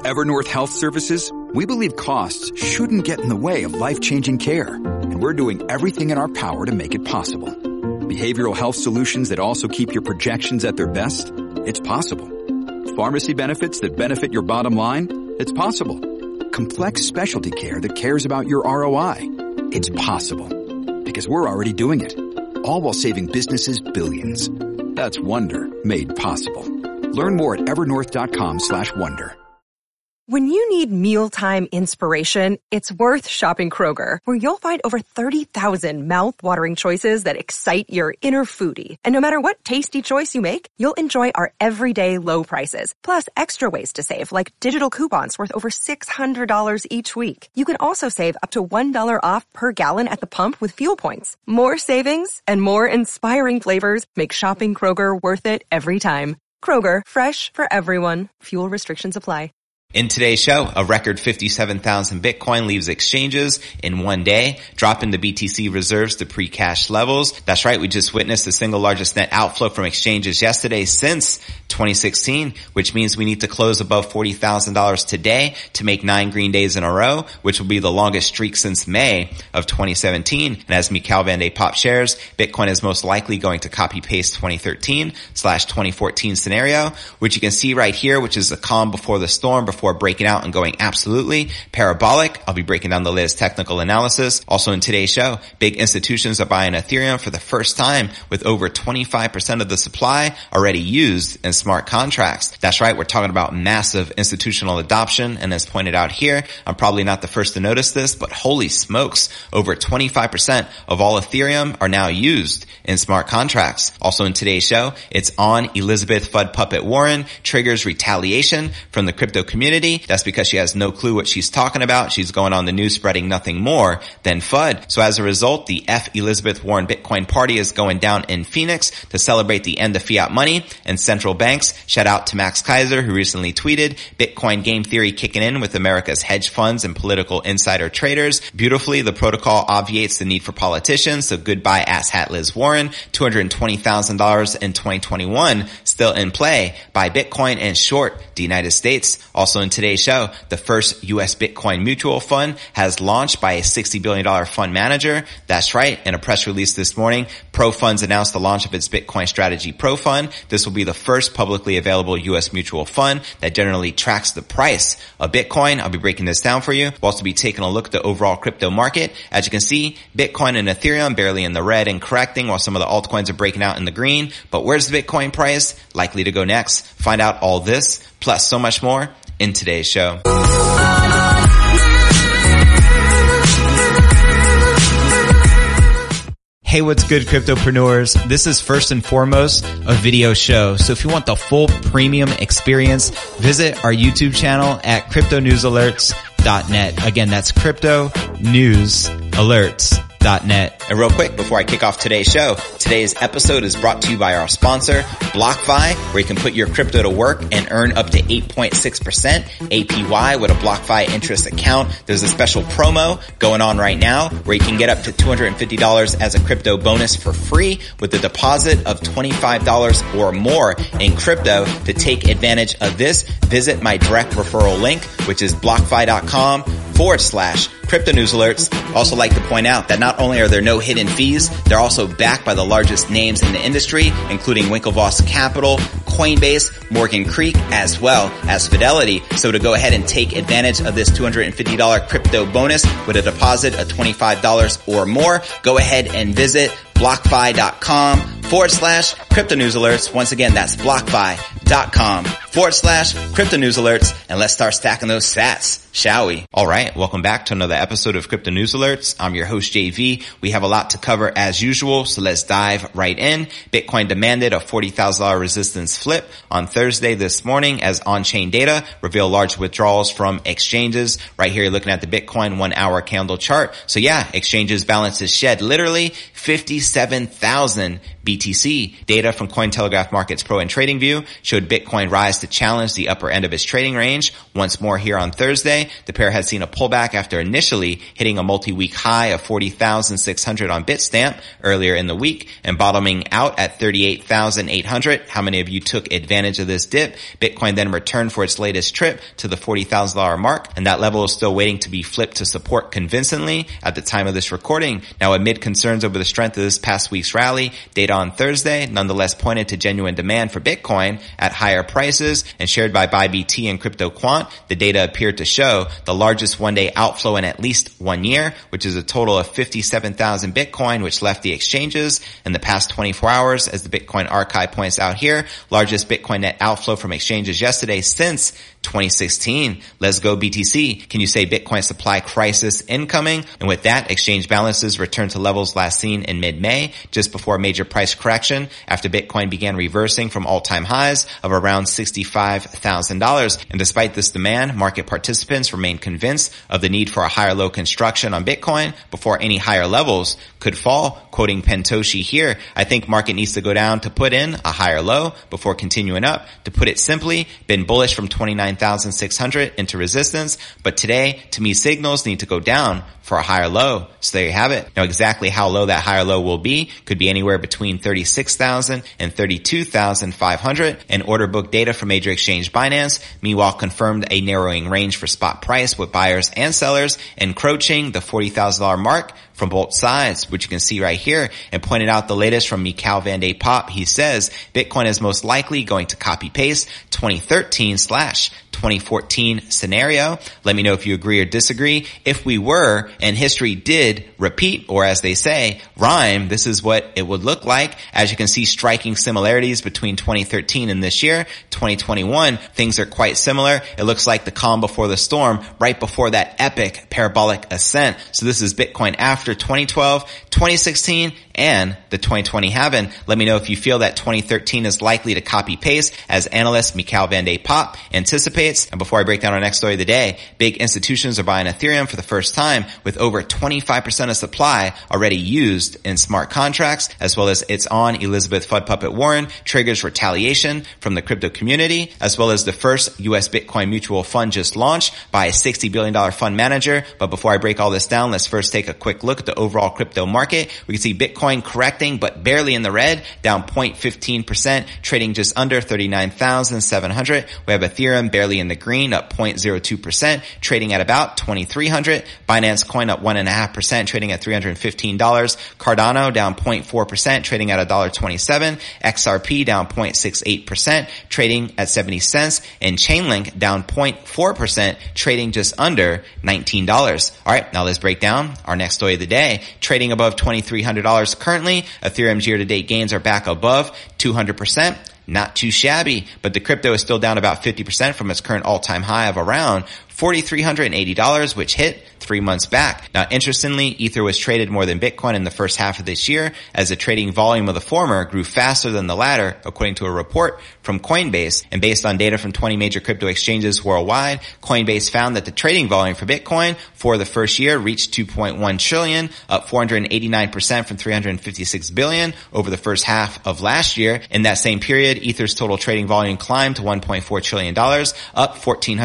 At Evernorth Health Services, we believe costs shouldn't get in the way of life-changing care, and we're doing everything in our power to make it possible. Behavioral health solutions that also keep your projections at their best? It's possible. Pharmacy benefits that benefit your bottom line? It's possible. Complex specialty care that cares about your ROI? It's possible. Because we're already doing it. All while saving businesses billions. That's Wonder made possible. Learn more at evernorth.com/wonder. When you need mealtime inspiration, it's worth shopping Kroger, where you'll find over 30,000 mouth-watering choices that excite your inner foodie. And no matter what tasty choice you make, you'll enjoy our everyday low prices, plus extra ways to save, like digital coupons worth over $600 each week. You can also save up to $1 off per gallon at the pump with fuel points. More savings and more inspiring flavors make shopping Kroger worth it every time. Kroger, fresh for everyone. Fuel restrictions apply. In today's show, a record 57,000 Bitcoin leaves exchanges in one day, dropping the BTC reserves to pre-cash levels. That's right, we just witnessed the single largest net outflow from exchanges yesterday since 2016, which means we need to close above $40,000 today to make 9 green days in a row, which will be the longest streak since May of 2017. And as Mikhail Van de Poppe shares, Bitcoin is most likely going to copy-paste 2013/2014 scenario, which you can see right here, which is the calm before the storm, before breaking out and going absolutely parabolic. I'll be breaking down the latest technical analysis. Also in today's show, big institutions are buying Ethereum for the first time, with over 25% of the supply already used in smart contracts. That's right, we're talking about massive institutional adoption, and as pointed out here, I'm probably not the first to notice this, but holy smokes, over 25% of all Ethereum are now used in smart contracts. Also in today's show, it's on Elizabeth Fudd Puppet Warren triggers retaliation from the crypto community. That's because she has no clue what she's talking about. She's going on the news spreading nothing more than FUD. So as a result, the F Elizabeth Warren Bitcoin party is going down in Phoenix to celebrate the end of fiat money and central banks. Shout out to Max Kaiser, who recently tweeted, Bitcoin game theory kicking in with America's hedge funds and political insider traders. Beautifully, the protocol obviates the need for politicians. So goodbye asshat Liz Warren. $220,000 in 2021 still in play. Buy Bitcoin and short the United States. Also in today's show, the first U.S. Bitcoin mutual fund has launched by a $60 billion fund manager. That's right. In a press release this morning, Pro Funds announced the launch of its Bitcoin Strategy Pro Fund. This will be the first publicly available U.S. mutual fund that generally tracks the price of Bitcoin. I'll be breaking this down for you. We'll also be taking a look at the overall crypto market. As you can see, Bitcoin and Ethereum barely in the red and correcting, while some of the altcoins are breaking out in the green. But where's the Bitcoin price likely to go next? Find out all this, plus so much more, in today's show. Hey, what's good, cryptopreneurs? This is first and foremost a video show. So if you want the full premium experience, visit our YouTube channel at cryptonewsalerts.net. Again, that's cryptonewsalerts.net. And real quick, before I kick off today's show, today's episode is brought to you by our sponsor, BlockFi, where you can put your crypto to work and earn up to 8.6% APY with a BlockFi interest account. There's a special promo going on right now where you can get up to $250 as a crypto bonus for free with a deposit of $25 or more in crypto. To take advantage of this, visit my direct referral link, which is blockfi.com/Crypto News Alerts. Also like to point out that not only are there no hidden fees, they're also backed by the largest names in the industry, including Winklevoss Capital, Coinbase, Morgan Creek, as well as Fidelity. So to go ahead and take advantage of this $250 crypto bonus with a deposit of $25 or more, go ahead and visit blockfi.com/Crypto News Alerts. Once again, that's blockfi.com/Crypto News Alerts. And let's start stacking those sats, shall we? All right. Welcome back to another episode of Crypto News Alerts. I'm your host, JV. We have a lot to cover as usual, so let's dive right in. Bitcoin demanded a $40,000 resistance flip on Thursday this morning as on-chain data reveal large withdrawals from exchanges. Right here, you're looking at the Bitcoin 1-hour candle chart. So yeah, exchanges balances shed literally 57,000 BTC. Data from Cointelegraph Markets Pro and TradingView showed Bitcoin rise to challenge the upper end of its trading range once more here on Thursday. The pair had seen a pullback after initially hitting a multi-week high of 40,600 on Bitstamp earlier in the week and bottoming out at 38,800. How many of you took advantage of this dip? Bitcoin then returned for its latest trip to the $40,000 mark, and that level is still waiting to be flipped to support convincingly at the time of this recording. Now, amid concerns over the strength of this past week's rally, data on Thursday nonetheless pointed to genuine demand for Bitcoin at higher prices, and shared by ByBT and CryptoQuant, the data appeared to show the largest one-day outflow in at least 1 year, which is a total of 57,000 Bitcoin, which left the exchanges in the past 24 hours. As the Bitcoin Archive points out here, largest Bitcoin net outflow from exchanges yesterday since 2016. Let's go BTC. Can you say Bitcoin supply crisis incoming? And with that, exchange balances returned to levels last seen in mid-May, just before a major price correction after Bitcoin began reversing from all-time highs of around $65,000. And despite this demand, market participants remain convinced of the need for a higher low construction on Bitcoin before any higher levels could fall. Quoting Pentoshi here, I think market needs to go down to put in a higher low before continuing up. To put it simply, been bullish from 29,600 into resistance, but today, to me, signals need to go down for a higher low. So there you have it. Now, exactly how low that higher low will be could be anywhere between 36,000 and 32,500. And order book data from major exchange Binance, meanwhile, confirmed a narrowing range for spot price with buyers and sellers encroaching the $40,000 mark from both sides, which you can see right here, and pointed out the latest from Mikhail Van de Poppe. He says Bitcoin is most likely going to copy paste 2013/2014 scenario. Let me know if you agree or disagree. If we were, and history did repeat, or as they say, rhyme, this is what it would look like. As you can see, striking similarities between 2013 and this year, 2021. Things are quite similar. It looks like the calm before the storm, right before that epic parabolic ascent. So this is Bitcoin after 2012, 2016, and the 2020 halving. Let me know if you feel that 2013 is likely to copy paste, as analyst Mikhail Van de Poppe anticipates. And before I break down our next story of the day, big institutions are buying Ethereum for the first time, with over 25% of supply already used in smart contracts, as well as its on Elizabeth Fudd Puppet Warren triggers retaliation from the crypto community, as well as the first U.S. Bitcoin mutual fund just launched by a $60 billion fund manager. But before I break all this down, let's first take a quick look at the overall crypto market. We can see Bitcoin correcting, but barely in the red, down 0.15%, trading just under 39,700. We have Ethereum barely in the green, up 0.02%, trading at about 2,300. Binance Coin up 1.5%, trading at $315. Cardano down 0.4%, trading at $1.27. XRP down 0.68%, trading at 70 cents. And Chainlink down 0.4%, trading just under $19. All right, now let's break down our next story of the day. Trading above $2,300 currently. Ethereum's year-to-date gains are back above 200%. Not too shabby, but the crypto is still down about 50% from its current all-time high of around $4,380, which hit 3 months back. Now, interestingly, Ether was traded more than Bitcoin in the first half of this year, as the trading volume of the former grew faster than the latter, according to a report from Coinbase. And based on data from 20 major crypto exchanges worldwide, Coinbase found that the trading volume for Bitcoin for the first year reached 2.1 trillion, up 489% from 356 billion over the first half of last year. In that same period, Ether's total trading volume climbed to $1.4 trillion, up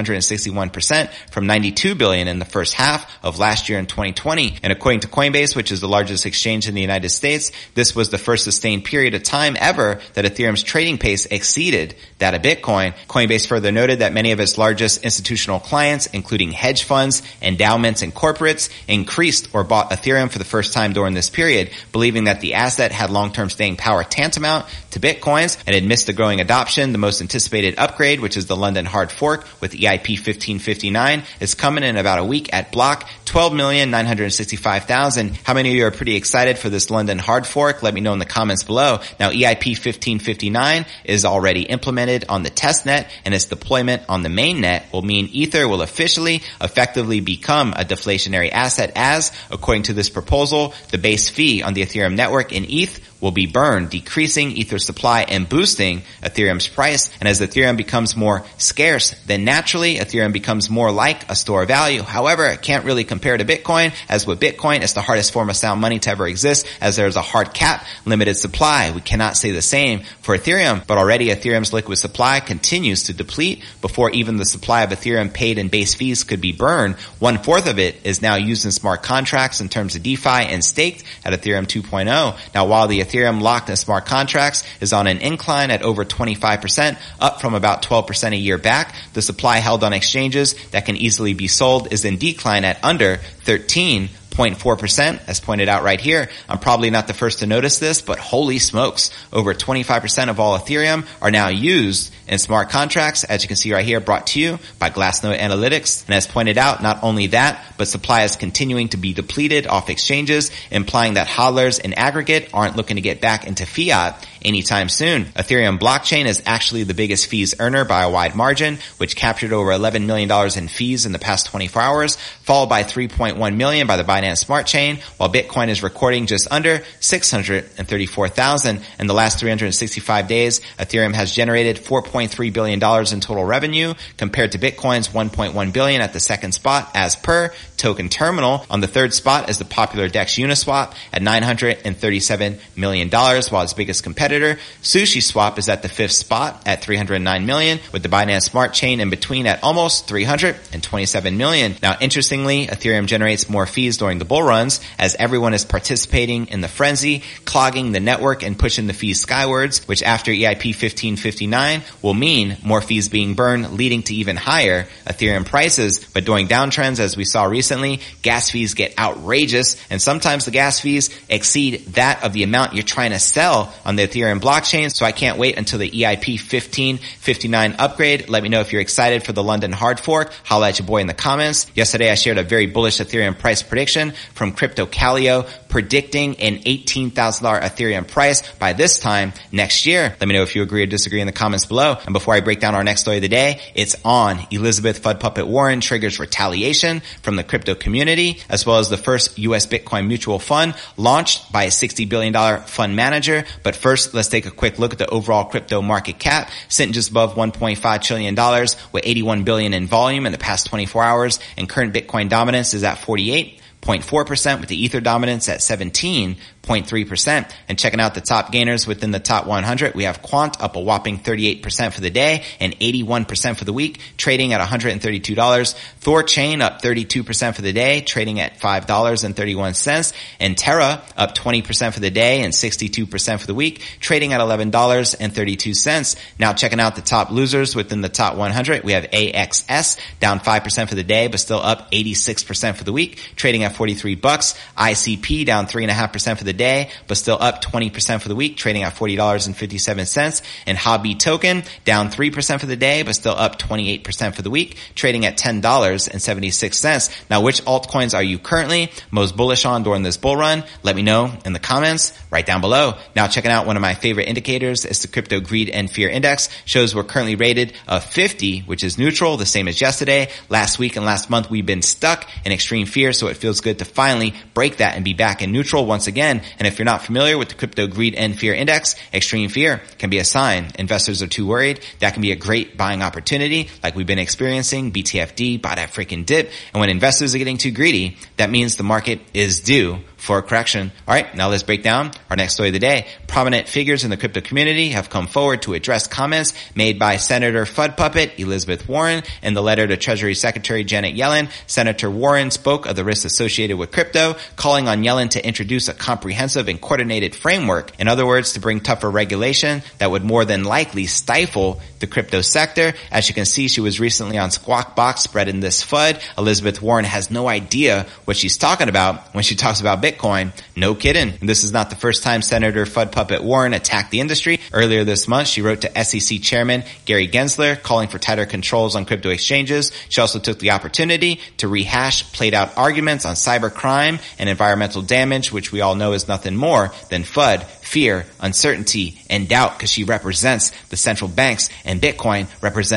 1,461% from 92 billion in the first half of last year in 2020. And according to Coinbase, which is the largest exchange in the United States, this was the first sustained period of time ever that Ethereum's trading pace exceeded that of Bitcoin. Coinbase further noted that many of its largest institutional clients, including hedge funds, endowments, and corporates, increased or bought Ethereum for the first time during this period, believing that the asset had long-term staying power tantamount to Bitcoin's, and amidst the growing adoption, the most anticipated upgrade, which is the London hard fork with EIP 1559, is coming in about a week at block 12,965,000. How many of you are pretty excited for this London hard fork? Let me know in the comments below. Now, EIP 1559 is already implemented on the testnet, and its deployment on the mainnet will mean Ether will officially, effectively become a deflationary asset, as, according to this proposal, the base fee on the Ethereum network in ETH will be burned, decreasing Ether supply and boosting Ethereum's price. And as Ethereum becomes more scarce, then naturally Ethereum becomes more like a store of value. However, it can't really compare to Bitcoin, as with Bitcoin, it's the hardest form of sound money to ever exist, as there's a hard cap, limited supply. We cannot say the same for Ethereum, but already Ethereum's liquid supply continues to deplete. Before even the supply of Ethereum paid in base fees could be burned, 1/4 of it is now used in smart contracts in terms of DeFi and staked at Ethereum 2.0. Now, while the Ethereum locked in smart contracts is on an incline at over 25%, up from about 12% a year back, the supply held on exchanges that can easily be sold is in decline at under 13.4%, as pointed out right here. I'm probably not the first to notice this, but holy smokes, over 25% of all Ethereum are now used in smart contracts, as you can see right here, brought to you by Glassnode Analytics. And as pointed out, not only that, but supply is continuing to be depleted off exchanges, implying that hodlers in aggregate aren't looking to get back into fiat anytime soon. Ethereum blockchain is actually the biggest fees earner by a wide margin, which captured over $11 million in fees in the past 24 hours, followed by $3.1 million by the Binance Smart Chain, while Bitcoin is recording just under $634,000. In the last 365 days, Ethereum has generated $4.3 billion in total revenue, compared to Bitcoin's $1.1 billion at the second spot as per Token Terminal. On the third spot is the popular DEX Uniswap at $937 million, while its biggest competitor, SushiSwap, is at the fifth spot at $309 million, with the Binance Smart Chain in between at almost $327 million. Now, interestingly, Ethereum generates more fees during the bull runs, as everyone is participating in the frenzy, clogging the network and pushing the fees skywards, which after EIP 1559 will mean more fees being burned, leading to even higher Ethereum prices. But during downtrends, as we saw recently, gas fees get outrageous, and sometimes the gas fees exceed that of the amount you're trying to sell on the Ethereum blockchain. So I can't wait until the EIP 1559 upgrade. Let me know if you're excited for the London hard fork. Holla at your boy in the comments. Yesterday I shared a very bullish Ethereum price prediction from Crypto Calio, predicting an $18,000 Ethereum price by this time next year. Let me know if you agree or disagree in the comments below. And before I break down our next story of the day, it's on. Elizabeth Fud Puppet Warren triggers retaliation from the crypto community, as well as the first U.S. Bitcoin mutual fund launched by a $60 billion fund manager. But first, let's take a quick look at the overall crypto market cap, sitting just above $1.5 trillion with $81 billion in volume in the past 24 hours, and current Bitcoin dominance is at 48.4%, with the Ether dominance at 17.3%. And checking out the top gainers within the top 100, we have Quant up a whopping 38% for the day and 81% for the week, trading at $132. Thorchain up 32% for the day, trading at $5.31. And Terra up 20% for the day and 62% for the week, trading at $11.32. Now checking out the top losers within the top 100, we have AXS down 5% for the day, but still up 86% for the week, trading at $43. ICP down 3.5% for the day, but still up 20% for the week, trading at $40.57. And Hobby Token down 3% for the day, but still up 28% for the week, trading at $10.76. Now, which altcoins are you currently most bullish on during this bull run? Let me know in the comments right down below. Now, checking out one of my favorite indicators is the Crypto Greed and Fear Index. Shows we're currently rated a 50, which is neutral, the same as yesterday. Last week and last month, we've been stuck in extreme fear, so it feels good to finally break that and be back in neutral once again. And if you're not familiar with the Crypto Greed and Fear Index, extreme fear can be a sign investors are too worried. That can be a great buying opportunity, like we've been experiencing. BTFD, buy that freaking dip. And when investors are getting too greedy, that means the market is due for a correction. All right, now let's break down our next story of the day. Prominent figures in the crypto community have come forward to address comments made by Senator Fud Puppet Elizabeth Warren in the letter to Treasury Secretary Janet Yellen. Senator Warren spoke of the risks associated with crypto, calling on Yellen to introduce a comprehensive and coordinated framework. In other words, to bring tougher regulation that would more than likely stifle the crypto sector. As you can see, she was recently on Squawk Box spreading this FUD. Elizabeth Warren has no idea what she's talking about when she talks about Bitcoin. No kidding. And this is not the first time Senator Fud Puppet Warren attacked the industry. Earlier this month, she wrote to SEC Chairman Gary Gensler calling for tighter controls on crypto exchanges. She also took the opportunity to rehash played out arguments on cybercrime and environmental damage, which we all know is nothing more than FUD, fear, uncertainty, and doubt, because she represents the central banks and Bitcoin represents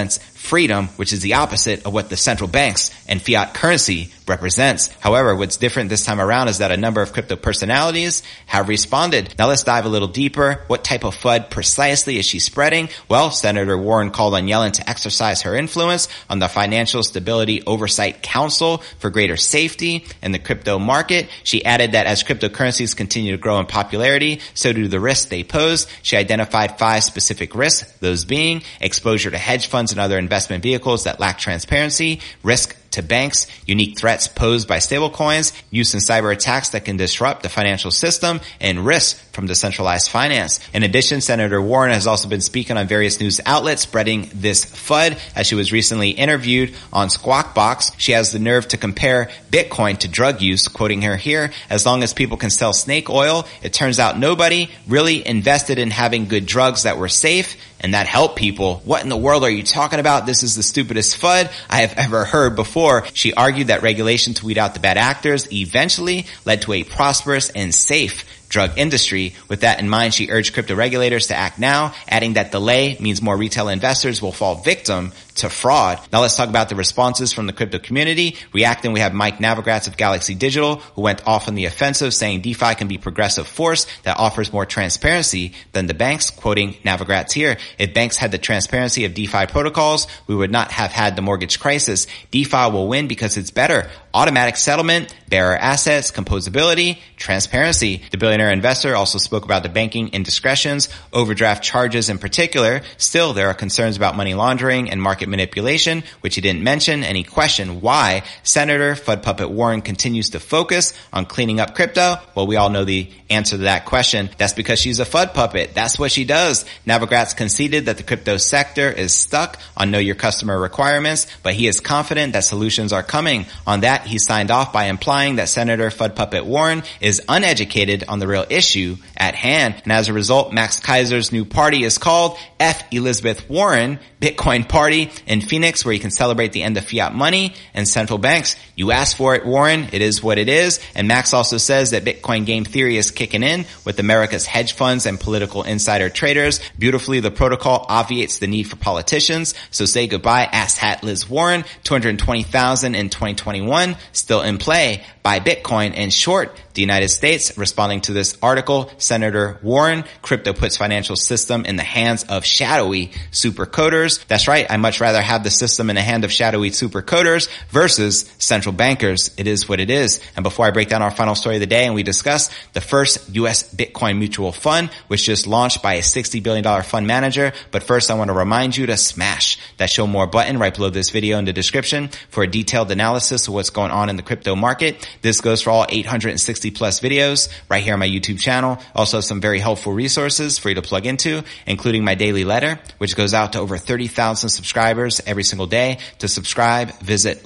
freedom, which is the opposite of what the central banks and fiat currency represents. However, what's different this time around is that a number of crypto personalities have responded. Now let's dive a little deeper. What type of FUD precisely is she spreading? Well, Senator Warren called on Yellen to exercise her influence on the Financial Stability Oversight Council for greater safety in the crypto market. She added that as cryptocurrencies continue to grow in popularity, so do the risks they pose. She identified 5 specific risks, those being exposure to hedge funds and other investment vehicles that lack transparency, risk to banks, unique threats posed by stablecoins, use in cyber attacks that can disrupt the financial system, and risks from decentralized finance. In addition, Senator Warren has also been speaking on various news outlets spreading this FUD. As she was recently interviewed on Squawk Box, she has the nerve to compare Bitcoin to drug use, quoting her here, "As long as people can sell snake oil, it turns out nobody really invested in having good drugs that were safe and that help people. What in the world are you talking about? This is the stupidest FUD I have ever heard before." She argued that regulation to weed out the bad actors eventually led to a prosperous and safe drug industry. With that in mind, she urged crypto regulators to act now, adding that delay means more retail investors will fall victim to fraud. Now let's talk about the responses from the crypto community. Reacting, we have Mike Novogratz of Galaxy Digital, who went off on the offensive, saying DeFi can be a progressive force that offers more transparency than the banks, quoting Novogratz here. "If banks had the transparency of DeFi protocols, we would not have had the mortgage crisis. DeFi will win because it's better. Automatic settlement, bearer assets, composability, transparency." The billionaire investor also spoke about the banking indiscretions, overdraft charges in particular. Still, there are concerns about money laundering and market manipulation, which he didn't mention, and he questioned why Senator FUD Puppet Warren continues to focus on cleaning up crypto. Well, we all know the answer to that question. That's because she's a FUD puppet. That's what she does. Novogratz conceded that the crypto sector is stuck on know your customer requirements, but he is confident that solutions are coming. On that, he signed off by implying that Senator FUD Puppet Warren is uneducated on the real issue at hand. And as a result, Max Kaiser's new party is called F. Elizabeth Warren Bitcoin Party in Phoenix, where you can celebrate the end of fiat money and central banks. You asked for it, Warren. It is what it is. And Max also says that Bitcoin game theory is kicking in with America's hedge funds and political insider traders. Beautifully, the protocol obviates the need for politicians. So say goodbye, asshat Liz Warren. 220,000 in 2021, still in play. Buy Bitcoin and short the United States. Responding to this article, Senator Warren, crypto puts financial system in the hands of shadowy super coders. That's right. I much rather have the system in the hand of shadowy super coders versus central bankers. It is what it is. And before I break down our final story of the day and we discuss the first U.S. Bitcoin mutual fund, which just launched by a $60 billion fund manager. But first, I want to remind you to smash that show more button right below this video in the description for a detailed analysis of what's going on in the crypto market. This goes for all 860 plus videos right here on my YouTube channel. Also some very helpful resources for you to plug into, including my daily letter, which goes out to over 30,000 subscribers every single day. To subscribe, visit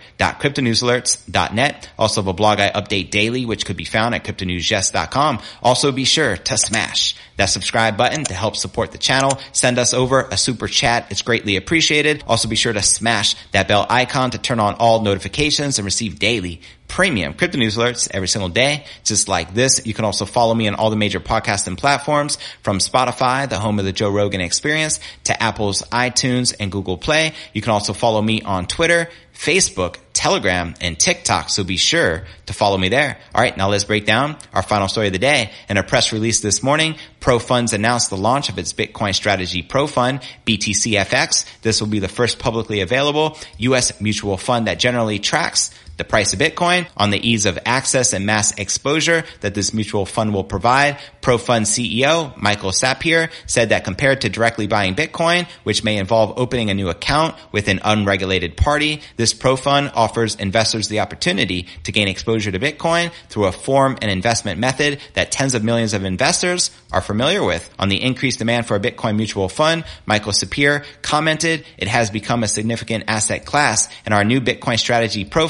letter.cryptonewsalerts.net. Also have a blog I update daily, which could be found at cryptonewsyes.com. Also be sure to smash that subscribe button to help support the channel. Send us over a super chat. It's greatly appreciated. Also be sure to smash that bell icon to turn on all notifications and receive daily premium crypto news alerts every single day, just like this. You can also follow me on all the major podcasting platforms, from Spotify, the home of the Joe Rogan Experience, to Apple's iTunes and Google Play. You can also follow me on Twitter, Facebook, Telegram, and TikTok, so be sure to follow me there. All right, now let's break down our final story of the day. In a press release this morning, ProFunds announced the launch of its Bitcoin strategy ProFund, BTCFX. This will be the first publicly available U.S. mutual fund that generally tracks the price of Bitcoin on the ease of access and mass exposure that this mutual fund will provide. ProFund CEO Michael Sapir said that compared to directly buying Bitcoin, which may involve opening a new account with an unregulated party, this ProFund offers investors the opportunity to gain exposure to Bitcoin through a form and investment method that tens of millions of investors are familiar with. On the increased demand for a Bitcoin mutual fund, Michael Sapir commented, "It has become a significant asset class, and our new Bitcoin strategy ProFund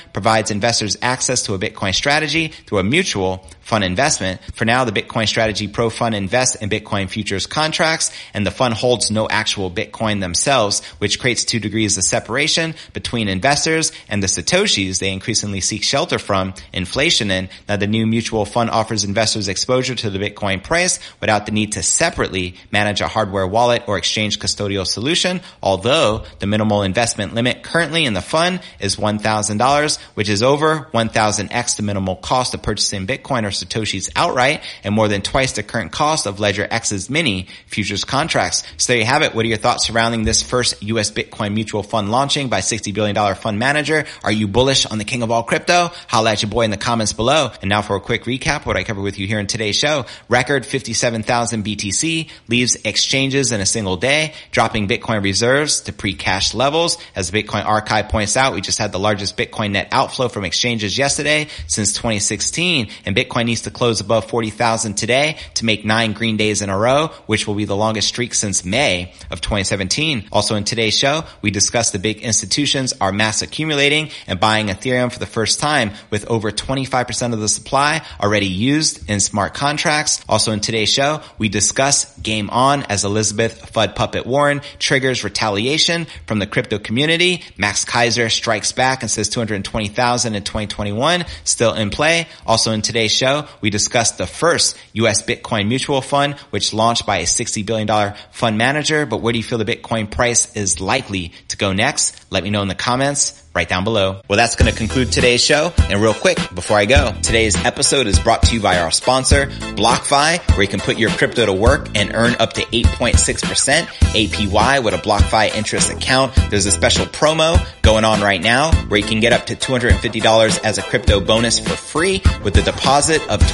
provides investors access to a Bitcoin strategy through a mutual fund investment. For now, the Bitcoin Strategy Pro Fund invests in Bitcoin futures contracts, and the fund holds no actual Bitcoin themselves, which creates 2 degrees of separation between investors and the Satoshis they increasingly seek shelter from inflation in. Now, the new mutual fund offers investors exposure to the Bitcoin price without the need to separately manage a hardware wallet or exchange custodial solution, although the minimal investment limit currently in the fund is $1,000, which is over 1,000x the minimal cost of purchasing Bitcoin or Satoshis outright, and more than twice the current cost of Ledger X's mini futures contracts. So there you have it. What are your thoughts surrounding this first U.S. Bitcoin mutual fund launching by $60 billion fund manager? Are you bullish on the king of all crypto? Holla at your boy in the comments below. And now for a quick recap, what I covered with you here in today's show. Record 57,000 BTC leaves exchanges in a single day, dropping Bitcoin reserves to pre-cash levels. As the Bitcoin Archive points out, we just had the largest Bitcoin net outflow from exchanges yesterday since 2016, and Bitcoin needs to close above 40,000 today to make 9 green days in a row, which will be the longest streak since May of 2017. Also in today's show, we discussed the big institutions are mass accumulating and buying Ethereum for the first time, with over 25% of the supply already used in smart contracts. Also in today's show, we discuss Game On as Elizabeth FUD Puppet Warren triggers retaliation from the crypto community. Max Kaiser strikes back and says 220,000 in 2021 still in play. Also in today's show, we discussed the first U.S. Bitcoin mutual fund, which launched by a $60 billion fund manager. But where do you feel the Bitcoin price is likely to go next? Let me know in the comments right down below. Well, that's going to conclude today's show. And real quick, before I go, today's episode is brought to you by our sponsor, BlockFi, where you can put your crypto to work and earn up to 8.6% APY with a BlockFi interest account. There's a special promo going on right now where you can get up to $250 as a crypto bonus for free with a deposit of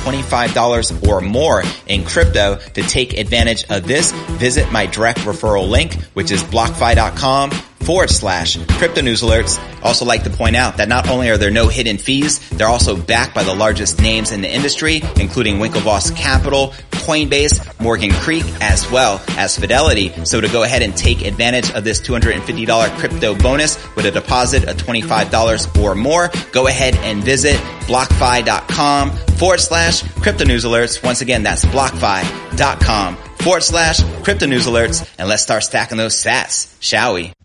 $25 or more in crypto. To take advantage of this, visit my direct referral link, which is blockfi.com/crypto news alerts. Also like to point out that not only are there no hidden fees, they're also backed by the largest names in the industry, including Winklevoss Capital, Coinbase, Morgan Creek, as well as Fidelity. So to go ahead and take advantage of this $250 crypto bonus with a deposit of $25 or more, go ahead and visit blockfi.com/crypto news alerts. Once again, that's blockfi.com/crypto news alerts. And let's start stacking those sats, shall we?